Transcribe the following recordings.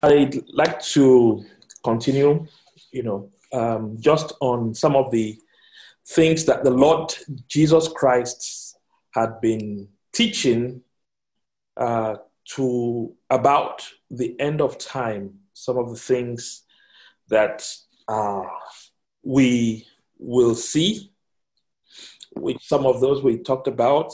I'd like to continue, just on some of the things that the Lord Jesus Christ had been teaching to about the end of time, some of the things that we will see, which some of those we talked about.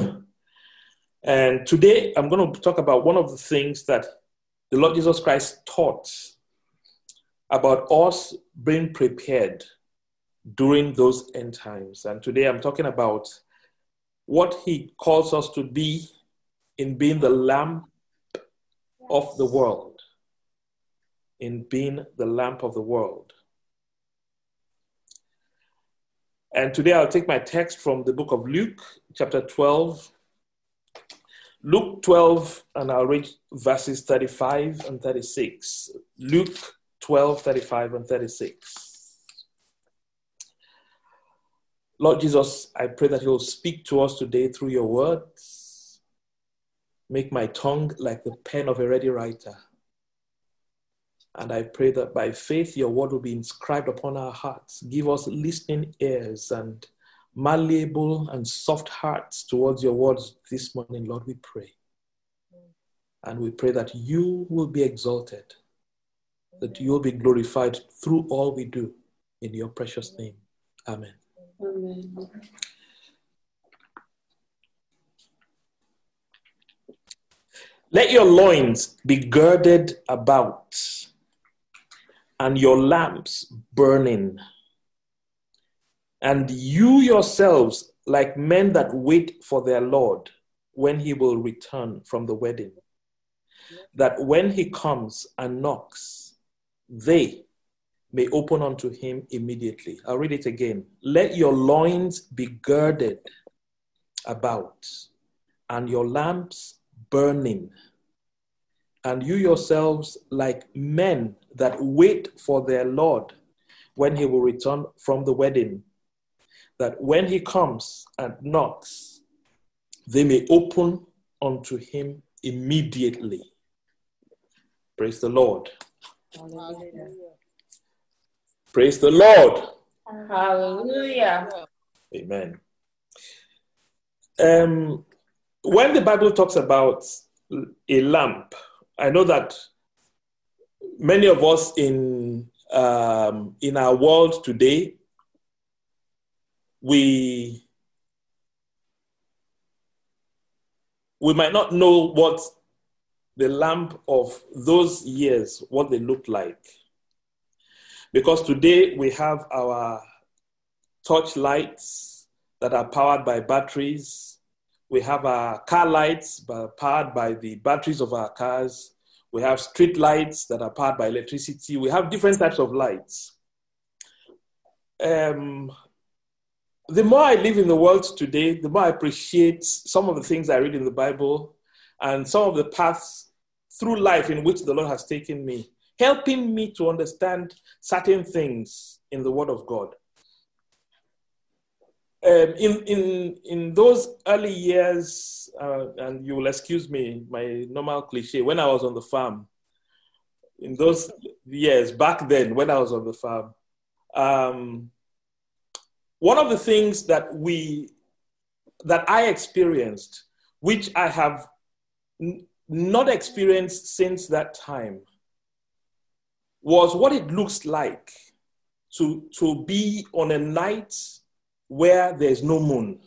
And today I'm going to talk about one of the things that the Lord Jesus Christ taught about us being prepared during those end times. And today I'm talking about what he calls us to be in being the lamp of the world. In being the lamp of the world. And today I'll take my text from the book of Luke, chapter 12. Luke 12, and I'll read verses 35 and 36. Luke 12, 35 and 36. Lord Jesus, I pray that you'll speak to us today through your words. Make my tongue like the pen of a ready writer. And I pray that by faith your word will be inscribed upon our hearts. Give us listening ears and malleable and soft hearts towards your words this morning, Lord, we pray. And we pray that you will be exalted, that you will be glorified through all we do. In your precious name. Amen. Amen. Let your loins be girded about, and your lamps burning. And you yourselves, like men that wait for their Lord, when he will return from the wedding, that when he comes and knocks, they may open unto him immediately. I'll read it again. Let your loins be girded about, and your lamps burning. And you yourselves, like men that wait for their Lord, when he will return from the wedding, that when he comes and knocks, they may open unto him immediately. Praise the Lord. Hallelujah. Praise the Lord. Hallelujah. Amen. When the Bible talks about a lamp, I know that many of us in our world today, we might not know what the lamp of those years, what they looked like. Because today we have our torch lights that are powered by batteries. We have our car lights powered by the batteries of our cars. We have street lights that are powered by electricity. We have different types of lights. The more I live in the world today, the more I appreciate some of the things I read in the Bible and some of the paths through life in which the Lord has taken me, helping me to understand certain things in the Word of God. In those early years, and you will excuse me, my normal cliche, when I was on the farm, in those years, back then, when I was on the farm, one of the things that I experienced, which I have not experienced since that time, was what it looks like to be on a night where there's no moon.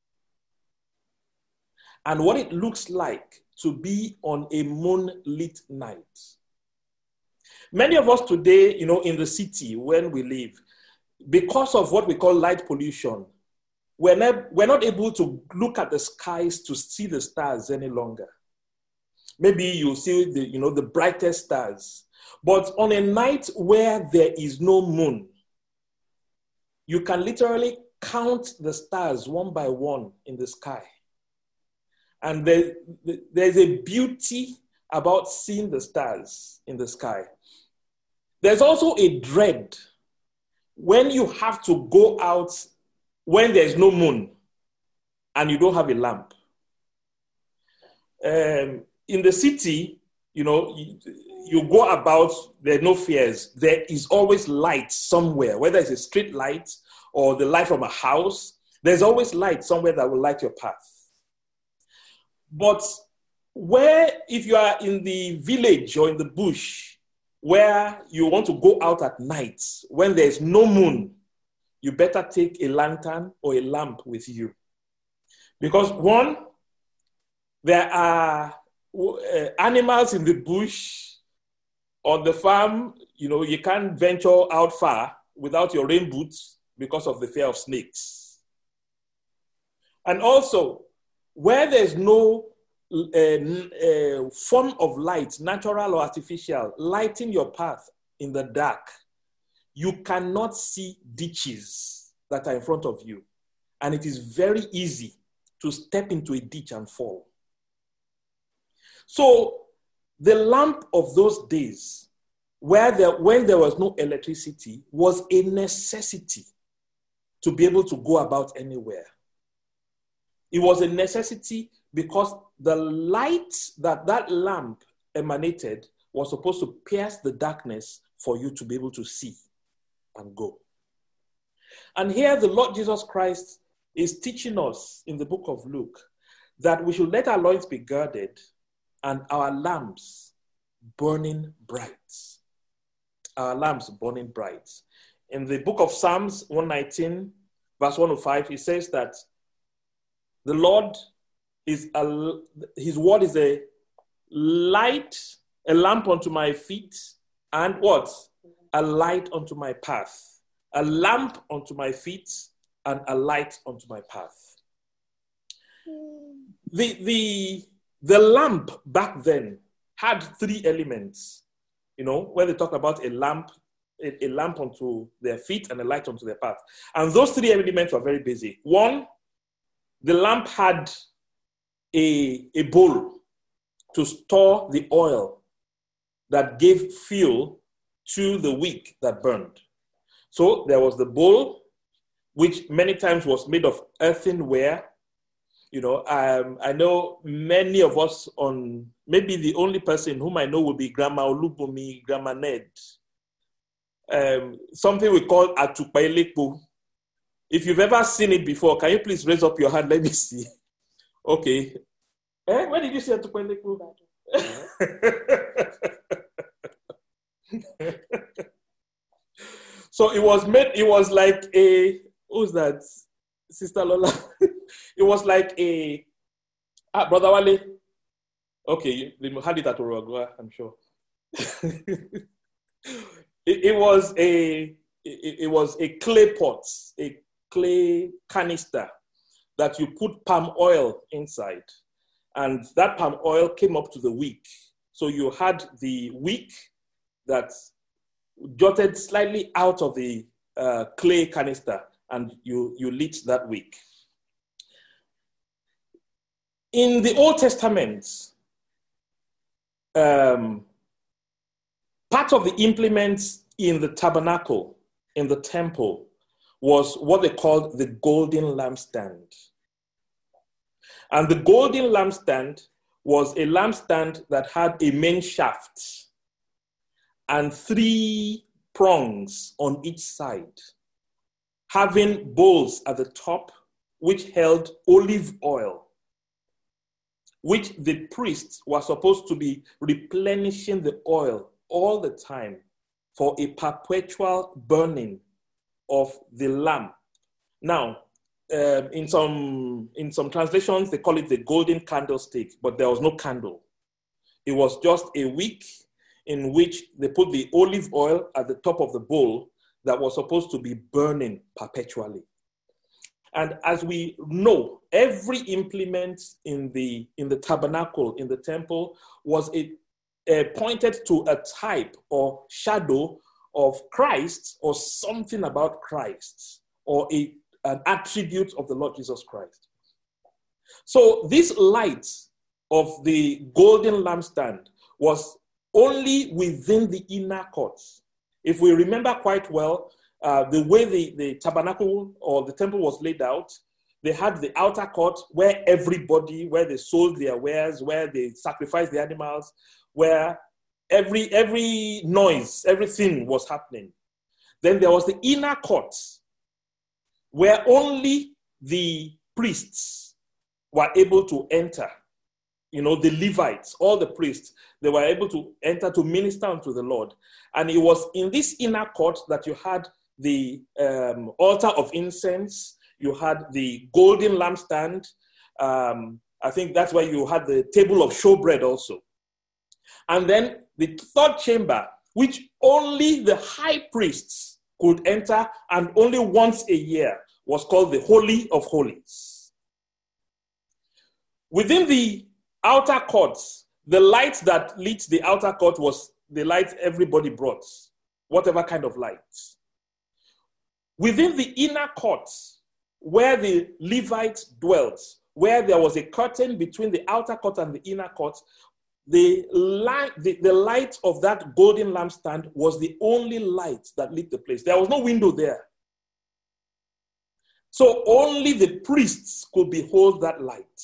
And what it looks like to be on a moonlit night. Many of us today, in the city when we live, because of what we call light pollution, we're not able to look at the skies to see the stars any longer. Maybe you'll see the brightest stars. But on a night where there is no moon, you can literally count the stars one by one in the sky. And there's a beauty about seeing the stars in the sky. There's also a dread when you have to go out when there's no moon and you don't have a lamp. In the city, you go about, there are no fears. There is always light somewhere, whether it's a street light or the light from a house. There's always light somewhere that will light your path. But if you are in the village or in the bush, where you want to go out at night, when there's no moon, you better take a lantern or a lamp with you. Because one, there are animals in the bush, on the farm, you can't venture out far without your rain boots because of the fear of snakes. And also, where there's no form of light, natural or artificial, lighting your path in the dark, you cannot see ditches that are in front of you. And it is very easy to step into a ditch and fall. So the lamp of those days, when there was no electricity, was a necessity to be able to go about anywhere. It was a necessity because the light that lamp emanated was supposed to pierce the darkness for you to be able to see and go. And here the Lord Jesus Christ is teaching us in the book of Luke that we should let our loins be girded and our lamps burning bright. Our lamps burning bright. In the book of Psalms 119, verse 105, he says that the Lord his word is a light, a lamp unto my feet, and what? A light unto my path. A lamp unto my feet and a light unto my path. The lamp back then had three elements. When they talk about a lamp unto their feet and a light unto their path. And those three elements were very basic. One, the lamp had a bowl to store the oil that gave fuel to the wick that burned. So there was the bowl, which many times was made of earthenware. I know many of us maybe the only person whom I know will be Grandma Olubumi, Grandma Ned. Something we call atupailekpo. If you've ever seen it before, can you please raise up your hand? Let me see. Okay. Where did you see atupailekpo? So it was like who's that? Sister Lola. It was like Brother Wale. Okay, you had it at Uruguay, I'm sure. It was a clay pot, a clay canister that you put palm oil inside. And that palm oil came up to the wick. So you had the wick that jutted slightly out of the clay canister, and you lit that wick. In the Old Testament, part of the implements in the tabernacle, in the temple, was what they called the golden lampstand. And the golden lampstand was a lampstand that had a main shaft and 3 prongs on each side, having bowls at the top which held olive oil, which the priests were supposed to be replenishing the oil all the time for a perpetual burning of the lamp. Now, in some translations, they call it the golden candlestick, but there was no candle. It was just a wick in which they put the olive oil at the top of the bowl that was supposed to be burning perpetually. And as we know, every implement in the tabernacle, in the temple, was pointed to a type or shadow of Christ or something about Christ or an attribute of the Lord Jesus Christ. So this light of the golden lampstand was only within the inner court. If we remember quite well, the way the tabernacle or the temple was laid out, they had the outer court where they sold their wares, where they sacrificed the animals, where every noise, everything was happening. Then there was the inner court, where only the priests were able to enter. You know, the Levites, all the priests, they were able to enter to minister unto the Lord. And it was in this inner court that you had the altar of incense, you had the golden lampstand. I think that's why you had the table of showbread also. And then the third chamber, which only the high priests could enter, and only once a year, was called the Holy of Holies. Within the outer courts, the light that lit the outer court was the light everybody brought, whatever kind of light. Within the inner courts, where the Levites dwelt, where there was a curtain between the outer court and the inner court, the light of that golden lampstand was the only light that lit the place. There was no window there. So only the priests could behold that light.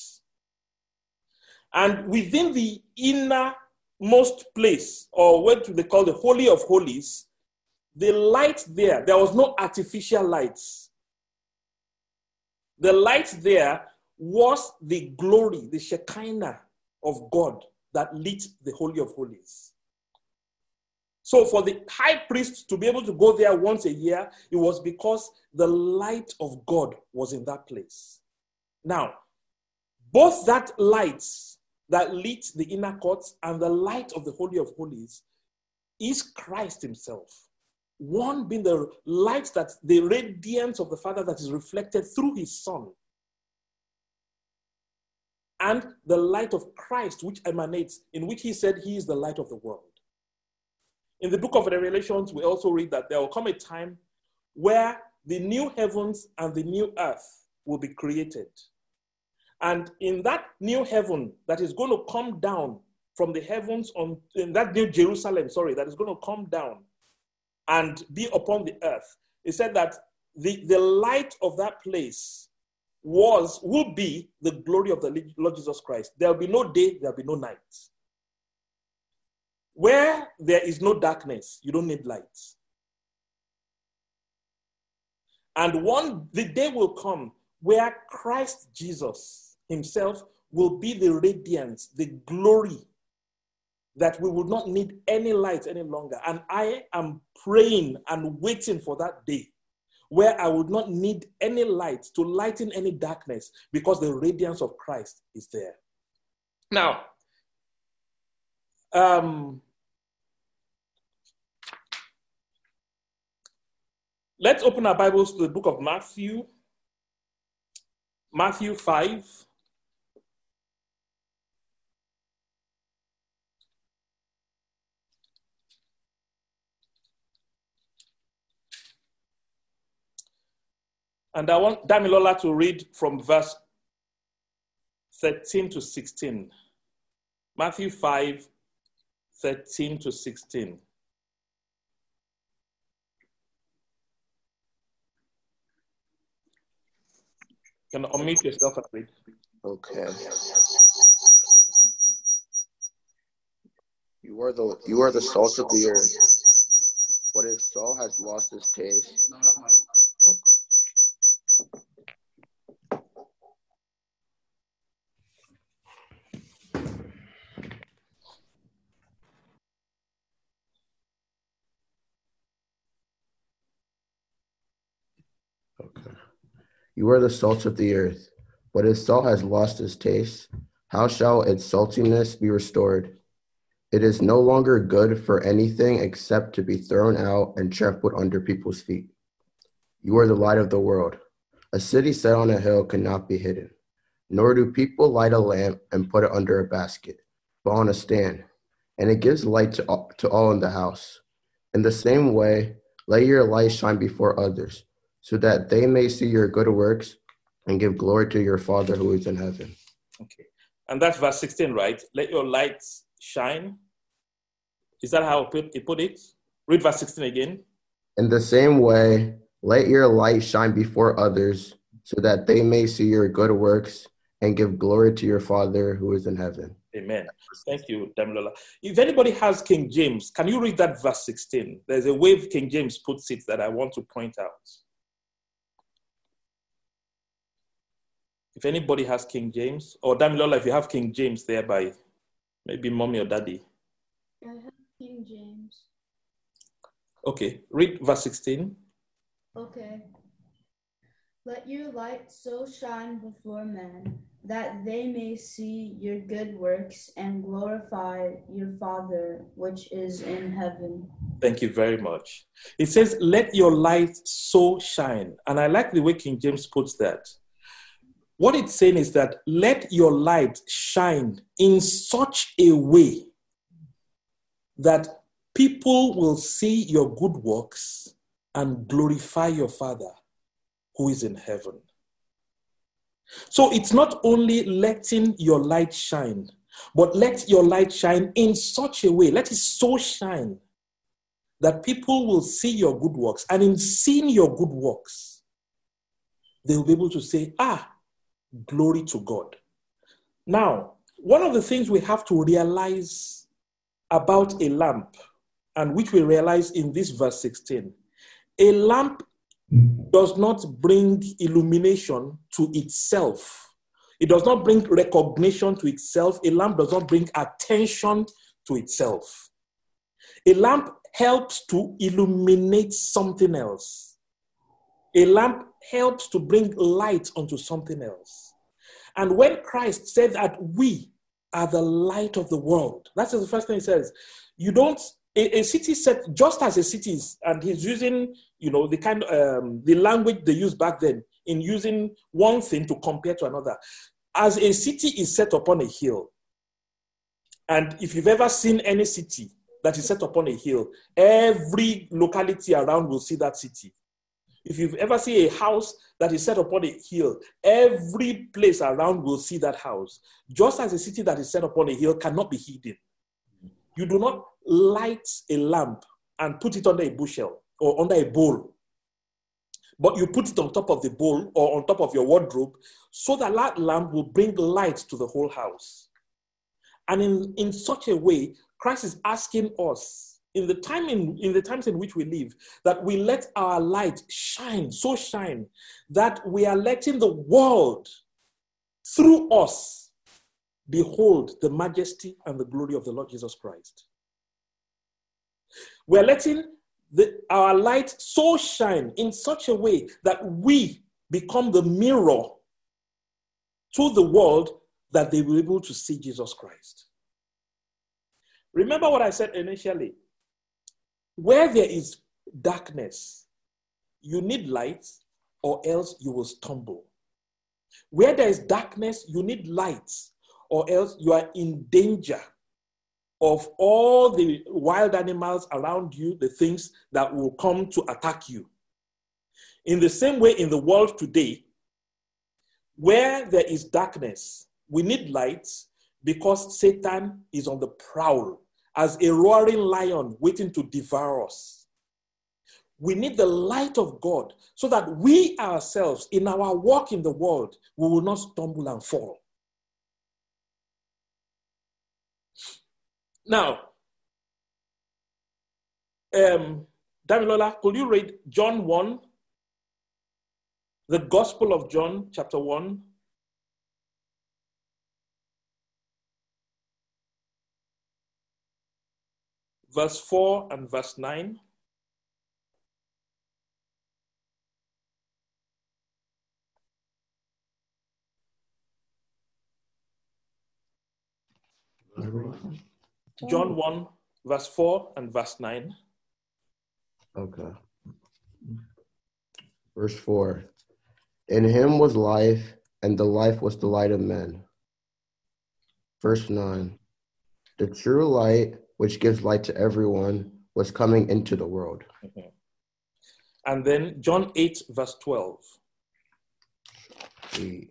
And within the innermost place, or what they call the Holy of Holies, the light there was no artificial lights. The light there was the glory, the Shekinah of God that lit the Holy of Holies. So for the high priest to be able to go there once a year, it was because the light of God was in that place. Now, both that light that lit the inner courts and the light of the Holy of Holies is Christ himself. One being the light, that the radiance of the Father that is reflected through his Son. And the light of Christ, which emanates, in which he said he is the light of the world. In the book of Revelations, we also read that there will come a time where the new heavens and the new earth will be created. And in that new heaven that is going to come down from the heavens, in that new Jerusalem, that is going to come down and be upon the earth, it said that the light of that place will be the glory of the Lord Jesus Christ. There will be no day, there will be no night. Where there is no darkness, you don't need light. And the day will come where Christ Jesus himself will be the radiance, the glory, that we will not need any light any longer. And I am praying and waiting for that day where I would not need any light to lighten any darkness, because the radiance of Christ is there. Now, let's open our Bibles to the book of Matthew 5. And I want Damilola to read from verse 13 to 16. Matthew 5, 13 to 16. You can unmute yourself and read. Okay. You are the salt of the earth. But if salt has lost its taste, you are the salt of the earth. But if salt has lost its taste, how shall its saltiness be restored? It is no longer good for anything except to be thrown out and trampled under people's feet. You are the light of the world. A city set on a hill cannot be hidden. Nor do people light a lamp and put it under a basket, but on a stand, and it gives light to all in the house. In the same way, let your light shine before others, so that they may see your good works and give glory to your Father who is in heaven. Okay. And that's verse 16, right? Let your lights shine. Is that how he put it? Read verse 16 again. In the same way, let your light shine before others, so that they may see your good works and give glory to your Father who is in heaven. Amen. Thank you, Damilola. If anybody has King James, can you read that verse 16? There's a way King James puts it that I want to point out. If anybody has King James, or Damilola, if you have King James there by maybe mommy or daddy. I have King James. Okay, read verse 16. Okay. Let your light so shine before men that they may see your good works and glorify your Father which is in heaven. Thank you very much. It says, let your light so shine. And I like the way King James puts that. What it's saying is that let your light shine in such a way that people will see your good works and glorify your Father who is in heaven. So it's not only letting your light shine, but let your light shine in such a way, let it so shine that people will see your good works. And in seeing your good works, they will be able to say, glory to God. Now, one of the things we have to realize about a lamp, and which we realize in this verse 16, a lamp does not bring illumination to itself. It does not bring recognition to itself. A lamp does not bring attention to itself. A lamp helps to illuminate something else. A lamp helps to bring light onto something else. And when Christ said that we are the light of the world, that's the first thing he says. You don't, a city set, just as a city is, and he's using, the kind of, the language they used back then in using one thing to compare to another. As a city is set upon a hill, and if you've ever seen any city that is set upon a hill, every locality around will see that city. If you've ever seen a house that is set upon a hill, every place around will see that house. Just as a city that is set upon a hill cannot be hidden. You do not light a lamp and put it under a bushel or under a bowl, but you put it on top of the bowl or on top of your wardrobe so that that lamp will bring light to the whole house. And in such a way, Christ is asking us, in the times in which we live, that we let our light shine, so shine, that we are letting the world, through us, behold the majesty and the glory of the Lord Jesus Christ. We're letting our light so shine in such a way that we become the mirror to the world that they will be able to see Jesus Christ. Remember what I said initially. Where there is darkness, you need light or else you will stumble. Where there is darkness, you need light or else you are in danger of all the wild animals around you, the things that will come to attack you. In the same way, in the world today, where there is darkness, we need light because Satan is on the prowl as a roaring lion waiting to devour us. We need the light of God so that we ourselves, in our walk in the world, we will not stumble and fall. Now, Damilola, could you read John 1, the Gospel of John, chapter 1? Verse 4 and verse 9. John 1, verse 4 and verse 9. Okay. Verse 4. In him was life, and the life was the light of men. Verse 9. The true light, which gives light to everyone, was coming into the world. Mm-hmm. And then John 8, verse 12. 8.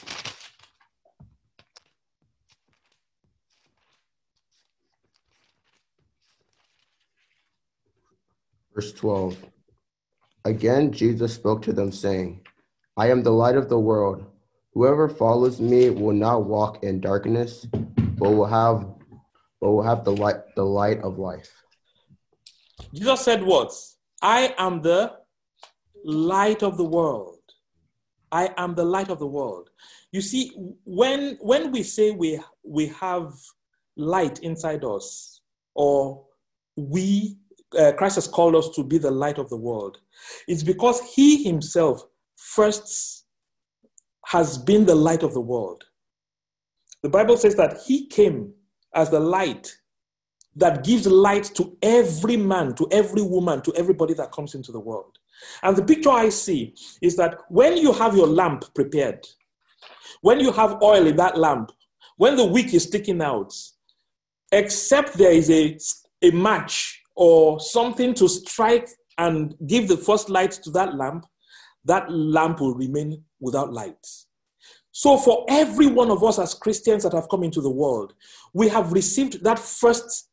Verse 12. Again, Jesus spoke to them, saying, I am the light of the world. Whoever follows me will not walk in darkness, but will have the light of life. Jesus said what? I am the light of the world. I am the light of the world. You see, when we say we have light inside us, or Christ has called us to be the light of the world, it's because he himself first has been the light of the world. The Bible says that he came as the light that gives light to every man, to every woman, to everybody that comes into the world. And the picture I see is that when you have your lamp prepared, when you have oil in that lamp, when the wick is sticking out, except there is a match or something to strike and give the first light to that lamp will remain without light. So for every one of us as Christians that have come into the world, we have received that first,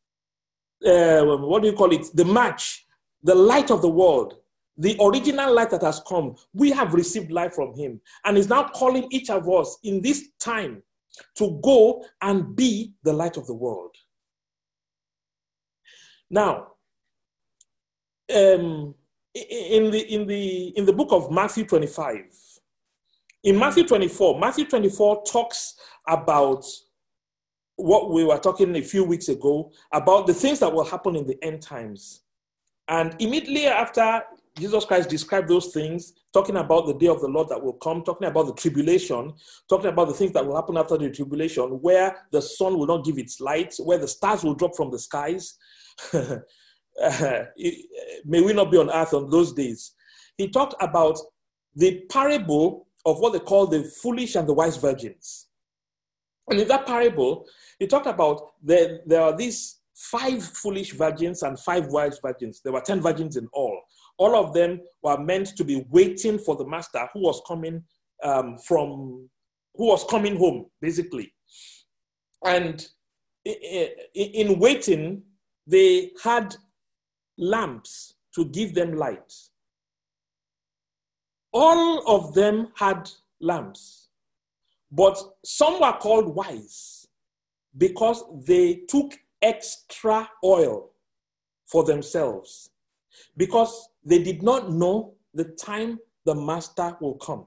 the match, the light of the world, the original light that has come. We have received life from him, and is now calling each of us in this time to go and be the light of the world. Now, in the book of Matthew 25, in Matthew 24 talks about what we were talking a few weeks ago about the things that will happen in the end times. And immediately after Jesus Christ described those things, talking about the day of the Lord that will come, talking about the tribulation, talking about the things that will happen after the tribulation, where the sun will not give its light, where the stars will drop from the skies. May we not be on earth on those days. He talked about the parable of what they call the foolish and the wise virgins. And in that parable, he talked about there are these 5 foolish virgins and 5 wise virgins. There were 10 virgins in all. All of them were meant to be waiting for the master who was coming home, basically. And in waiting, they had lamps to give them light. All of them had lamps, but some were called wise because they took extra oil for themselves, because they did not know the time the master will come.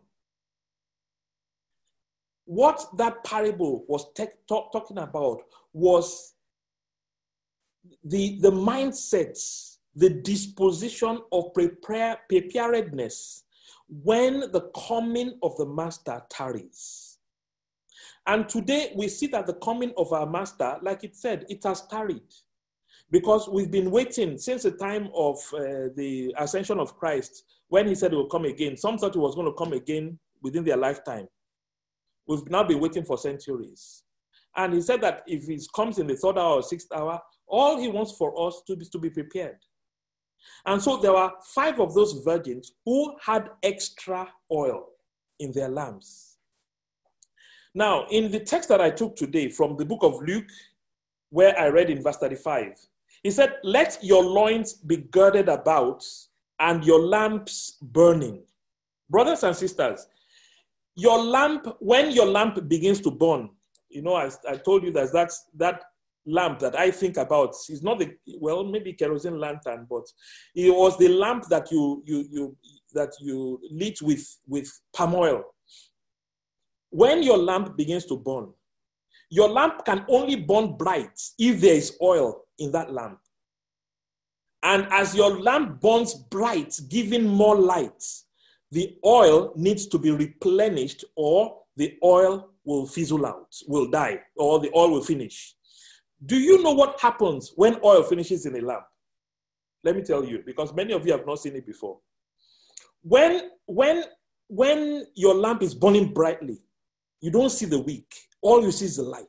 What that parable was talking about was the mindsets, the disposition of preparedness when the coming of the master tarries. And today we see that the coming of our master, like it said, it has tarried. Because we've been waiting since the time of the ascension of Christ, when he said he will come again. Some thought he was going to come again within their lifetime. We've now been waiting for centuries. And he said that if he comes in the 3rd hour or 6th hour, all he wants for us to be prepared. And so there were 5 of those virgins who had extra oil in their lamps. Now, in the text that I took today from the book of Luke, where I read in verse 35, he said, "Let your loins be girded about and your lamps burning." Brothers and sisters, your lamp, when your lamp begins to burn, as I told you, that's that lamp that I think about is not maybe kerosene lantern, but it was the lamp that you lit with palm oil. When your lamp begins to burn, your lamp can only burn bright if there is oil in that lamp. And as your lamp burns bright, giving more light, the oil needs to be replenished, or the oil will fizzle out, will die, or the oil will finish. Do you know what happens when oil finishes in a lamp? Let me tell you, because many of you have not seen it before. When your lamp is burning brightly, you don't see the wick. All you see is the light.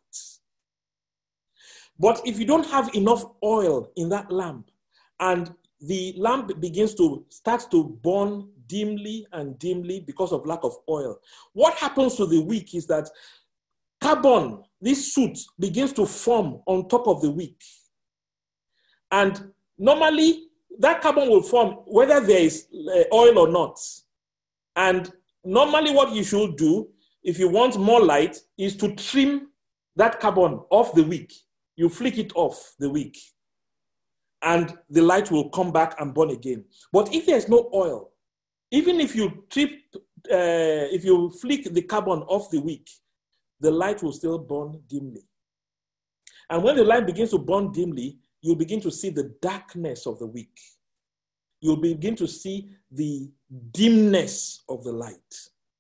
But if you don't have enough oil in that lamp, and the lamp starts to burn dimly and dimly because of lack of oil, what happens to the wick is that carbon, this soot, begins to form on top of the wick. And normally, that carbon will form whether there is oil or not. And normally what you should do, if you want more light, is to trim that carbon off the wick. You flick it off the wick, and the light will come back and burn again. But if there's no oil, even if you if you flick the carbon off the wick, the light will still burn dimly. And when the light begins to burn dimly, you'll begin to see the darkness of the wick. You'll begin to see the dimness of the light.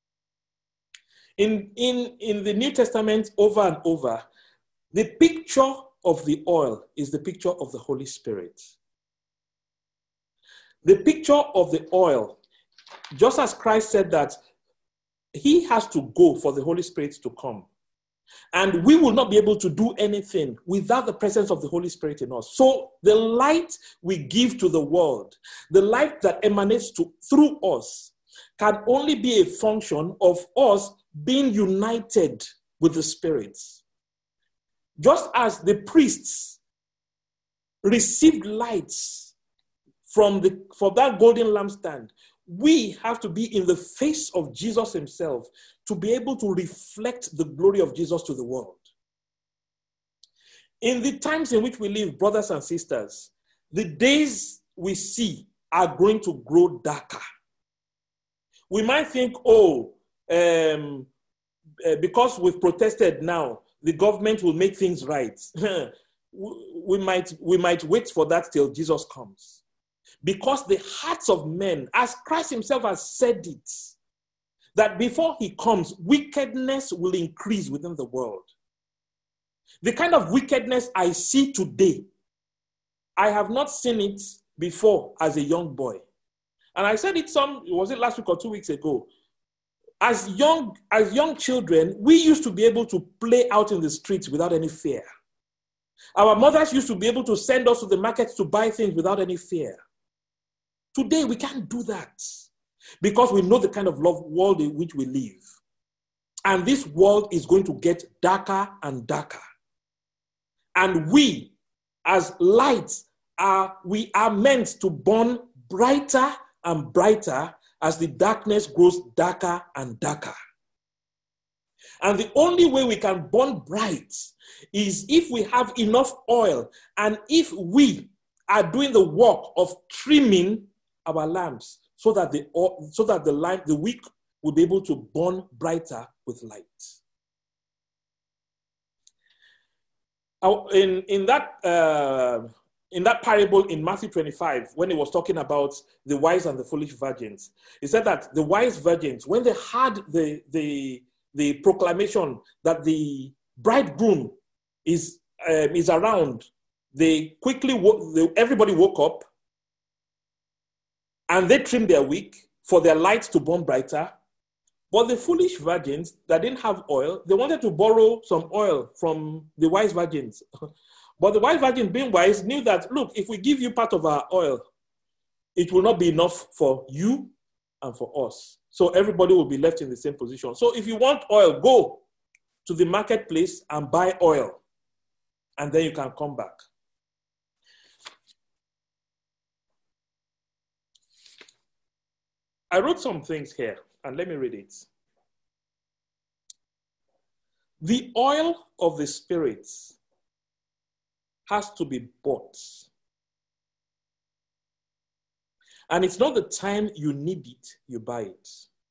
In the New Testament, over and over, the picture of the oil is the picture of the Holy Spirit. The picture of the oil, just as Christ said that he has to go for the Holy Spirit to come. And we will not be able to do anything without the presence of the Holy Spirit in us. So the light we give to the world, the light that emanates through us, can only be a function of us being united with the Spirit. Just as the priests received lights from that golden lampstand, we have to be in the face of Jesus himself to be able to reflect the glory of Jesus to the world. In the times in which we live, brothers and sisters, the days we see are going to grow darker. We might think, because we've protested now, the government will make things right. we might wait for that till Jesus comes. Because the hearts of men, as Christ himself has said it, that before he comes, wickedness will increase within the world. The kind of wickedness I see today, I have not seen it before as a young boy. And I said it was it last week or 2 weeks ago? As young children, we used to be able to play out in the streets without any fear. Our mothers used to be able to send us to the markets to buy things without any fear. Today, we can't do that because we know the kind of world in which we live. And this world is going to get darker and darker. And we, as lights, we are meant to burn brighter and brighter as the darkness grows darker and darker. And the only way we can burn bright is if we have enough oil and if we are doing the work of trimming our lamps so that the wick will be able to burn brighter with light. In that parable in Matthew 25, when he was talking about the wise and the foolish virgins, he said that the wise virgins, when they heard the proclamation that the bridegroom is around, they quickly everybody woke up and they trimmed their wick for their lights to burn brighter. But the foolish virgins that didn't have oil, they wanted to borrow some oil from the wise virgins. But the wise virgins, being wise, knew that, look, if we give you part of our oil, it will not be enough for you and for us. So everybody will be left in the same position. So if you want oil, go to the marketplace and buy oil. And then you can come back. I wrote some things here, and let me read it. The oil of the Spirit has to be bought. And it's not the time you need it, you buy it.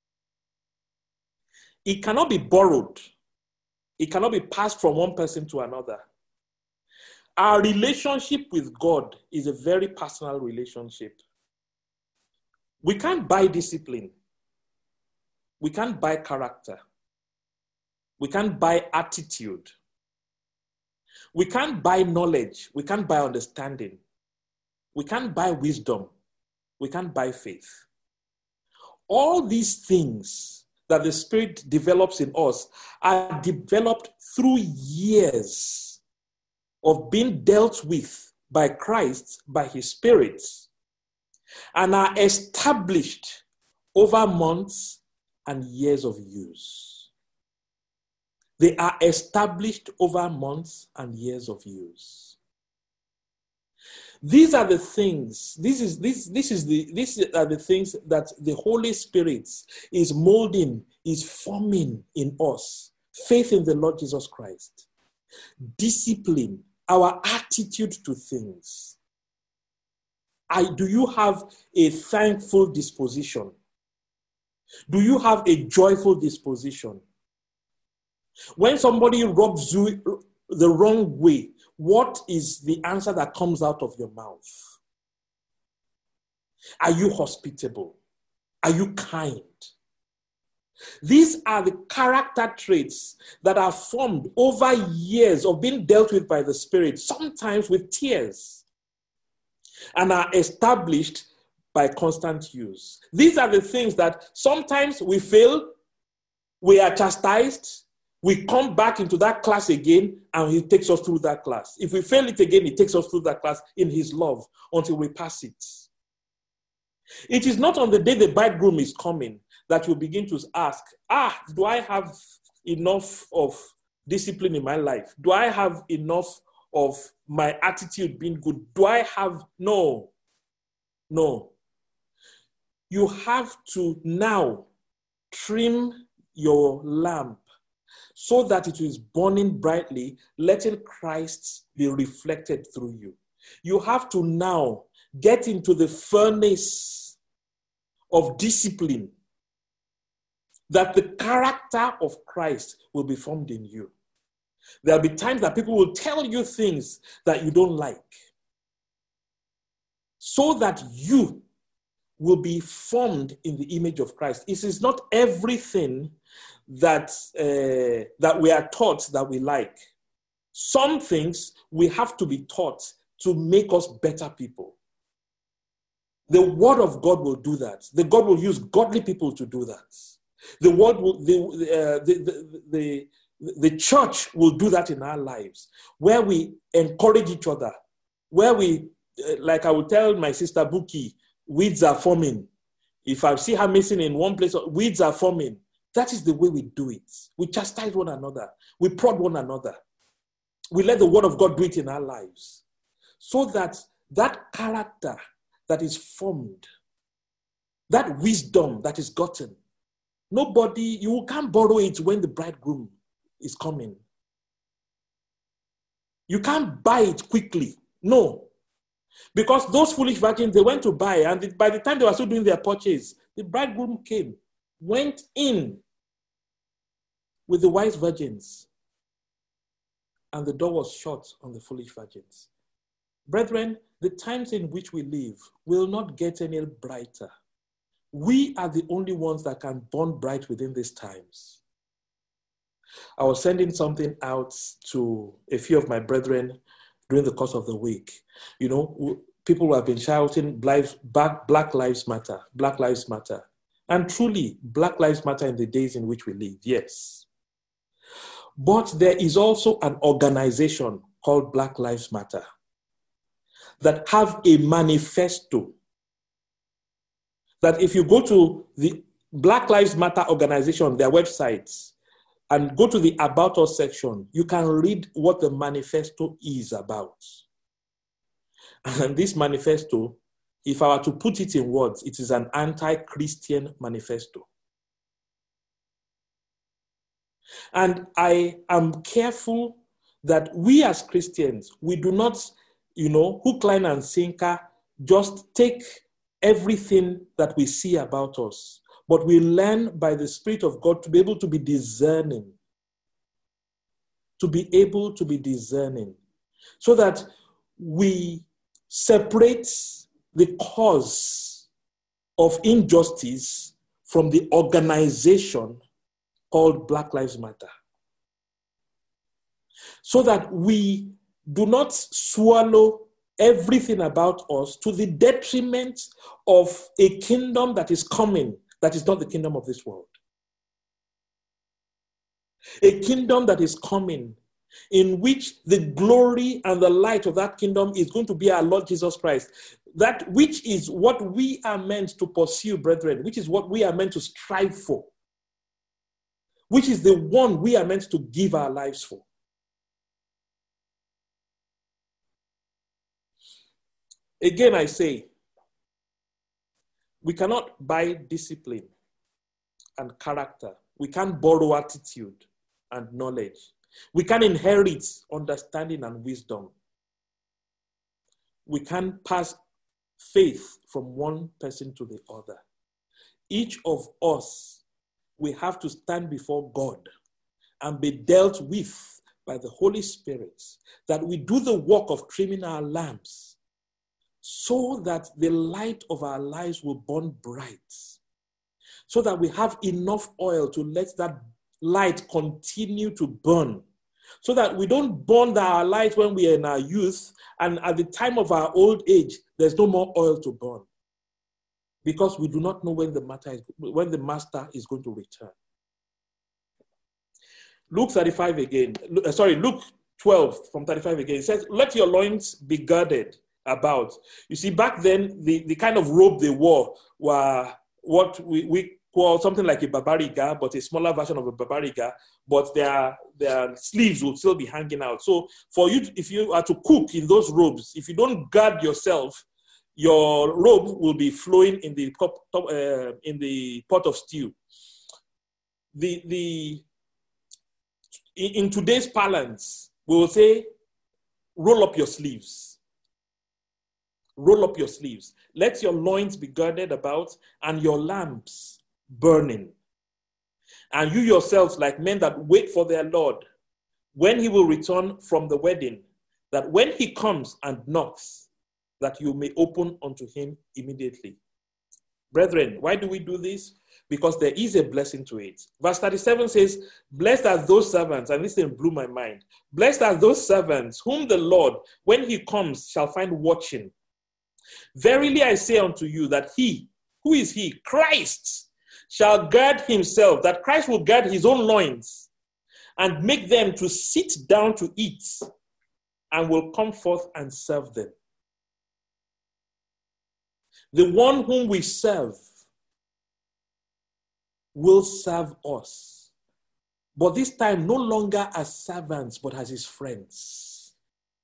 It cannot be borrowed. It cannot be passed from one person to another. Our relationship with God is a very personal relationship. We can't buy discipline. We can't buy character. We can't buy attitude. We can't buy knowledge. We can't buy understanding. We can't buy wisdom. We can't buy faith. All these things that the Spirit develops in us are developed through years of being dealt with by Christ, by his Spirit, and are established over months and years of use. They are established over months and years of use. These are the things, these are the things that the Holy Spirit is molding, is forming in us. Faith in the Lord Jesus Christ. Discipline, our attitude to things. Do you have a thankful disposition? Do you have a joyful disposition? When somebody rubs you the wrong way, what is the answer that comes out of your mouth? Are you hospitable? Are you kind? These are the character traits that are formed over years of being dealt with by the Spirit, sometimes with tears, and are established by constant use. These are the things that sometimes we fail, we are chastised, we come back into that class again, and he takes us through that class. If we fail it again, he takes us through that class in his love until we pass it. It is not on the day the bridegroom is coming that you begin to ask, do I have enough of discipline in my life? Do I have enough of my attitude being good? Do I have? No. You have to now trim your lamp so that it is burning brightly, letting Christ be reflected through you. You have to now get into the furnace of discipline, that the character of Christ will be formed in you. There'll be times that people will tell you things that you don't like, so that you will be formed in the image of Christ. It is not everything that we are taught that we like. Some things we have to be taught to make us better people. The word of God will do that. The God will use godly people to do that. The word will, the church will do that in our lives, where we encourage each other, where we, like I would tell my sister Buki, weeds are forming. If I see her missing in one place, weeds are forming. That is the way we do it. We chastise one another. We prod one another. We let the word of God do it in our lives, so that that character that is formed, that wisdom that is gotten, you can't borrow it when the bridegroom is coming. You can't buy it quickly. No. Because those foolish virgins, they went to buy, and by the time they were still doing their purchase, the bridegroom came, went in with the wise virgins, and the door was shut on the foolish virgins. Brethren, the times in which we live will not get any brighter. We are the only ones that can burn bright within these times. I was sending something out to a few of my brethren during the course of the week. You know, people who have been shouting, Black Lives Matter, Black Lives Matter. And truly, Black Lives Matter in the days in which we live, yes. But there is also an organization called Black Lives Matter that have a manifesto that if you go to the Black Lives Matter organization, their websites, and go to the About Us section, you can read what the manifesto is about. And this manifesto, if I were to put it in words, it is an anti-Christian manifesto. And I am careful that we as Christians, we do not, hook, line, and sinker, just take everything that we see about us. But we learn by the Spirit of God to be able to be discerning. To be able to be discerning. So that we separate the cause of injustice from the organization called Black Lives Matter. So that we do not swallow everything about us to the detriment of a kingdom that is coming, that is not the kingdom of this world. A kingdom that is coming, in which the glory and the light of that kingdom is going to be our Lord Jesus Christ. That which is what we are meant to pursue, brethren, which is what we are meant to strive for, which is the one we are meant to give our lives for. Again, I say, we cannot buy discipline and character. We can't borrow attitude and knowledge. We can inherit understanding and wisdom. We can pass faith from one person to the other. Each of us, we have to stand before God and be dealt with by the Holy Spirit, that we do the work of trimming our lamps so that the light of our lives will burn bright, so that we have enough oil to let that light continue to burn, so that we don't burn our light when we are in our youth and at the time of our old age, there's no more oil to burn, because we do not know when the master is going to return. Luke 35 again, Luke 12 from 35 again, it says, let your loins be girded about. You see, back then, the kind of robe they wore were what we call something like a babariga, but a smaller version of a babariga, but their sleeves will still be hanging out. So for you, if you are to cook in those robes, if you don't guard yourself, your robe will be flowing in the pot of stew. In today's parlance, we will say, roll up your sleeves. Roll up your sleeves. Let your loins be girded about and your lamps burning. And you yourselves, like men that wait for their Lord, when he will return from the wedding, that when he comes and knocks, that you may open unto him immediately. Brethren, why do we do this? Because there is a blessing to it. Verse 37 says, blessed are those servants, and this thing blew my mind. Blessed are those servants whom the Lord, when he comes, shall find watching. Verily I say unto you that he, who is he? Christ, shall gird himself, that Christ will gird his own loins, and make them to sit down to eat, and will come forth and serve them. The one whom we serve will serve us, but this time no longer as servants, but as his friends.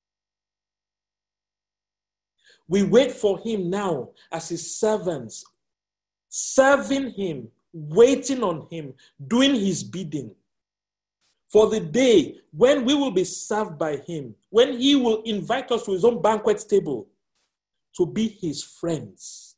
We wait for him now as his servants, serving him, waiting on him, doing his bidding. For the day when we will be served by him, when he will invite us to his own banquet table to be his friends,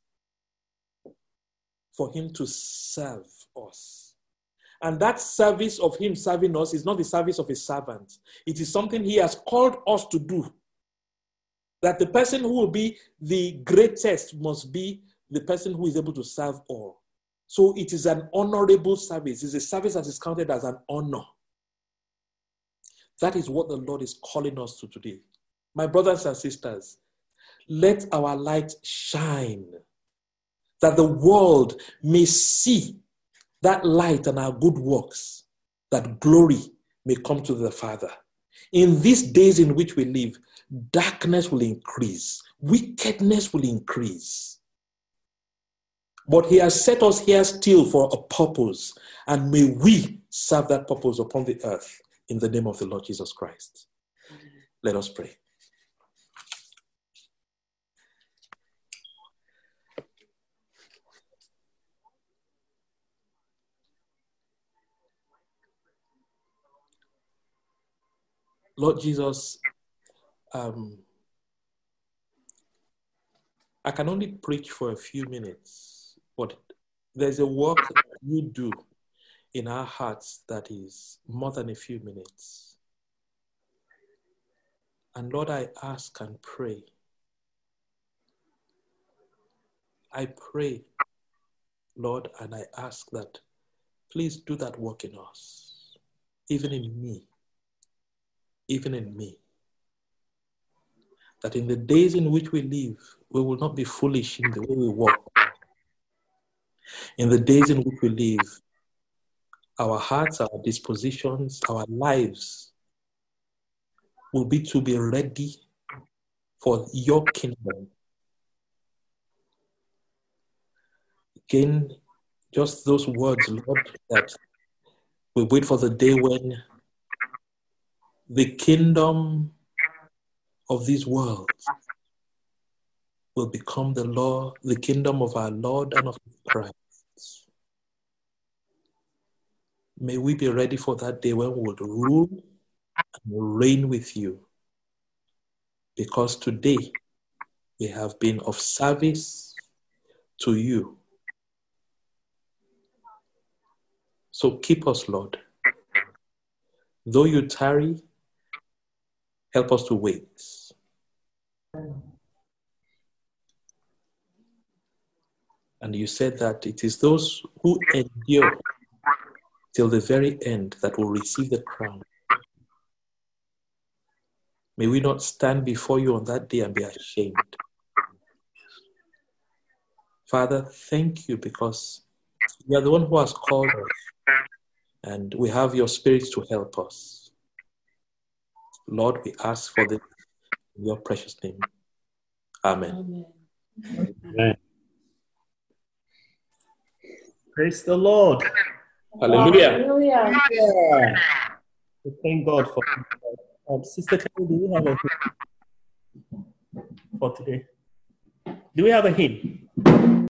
for him to serve us. And that service of him serving us is not the service of a servant. It is something he has called us to do. That the person who will be the greatest must be the person who is able to serve all. So it is an honorable service. It's a service that is counted as an honor. That is what the Lord is calling us to today. My brothers and sisters, let our light shine, that the world may see that light and our good works, that glory may come to the Father. In these days in which we live, darkness will increase, wickedness will increase. But he has set us here still for a purpose, and may we serve that purpose upon the earth in the name of the Lord Jesus Christ. Let us pray. Lord Jesus, I can only preach for a few minutes, but there's a work that you do in our hearts that is more than a few minutes. And Lord, I ask and pray. I pray, Lord, and I ask that please do that work in us, even in me. Even in me, that in the days in which we live, we will not be foolish in the way we walk. In the days in which we live, our hearts, our dispositions, our lives will be to be ready for your kingdom. Again, just those words, Lord, that we wait for the day when the kingdom of this world will become the kingdom of our Lord and of Christ. May we be ready for that day when we will rule and reign with you. Because today we have been of service to you. So keep us, Lord. Though you tarry, help us to wait. And you said that it is those who endure till the very end that will receive the crown. May we not stand before you on that day and be ashamed. Father, thank you because you are the one who has called us, and we have your Spirit to help us. Lord, we ask for this in your precious name. Amen. Amen. Praise the Lord. Hallelujah. Hallelujah. Yeah. We thank God for Sister Kelly, do we have a hymn for today? Do we have a hymn?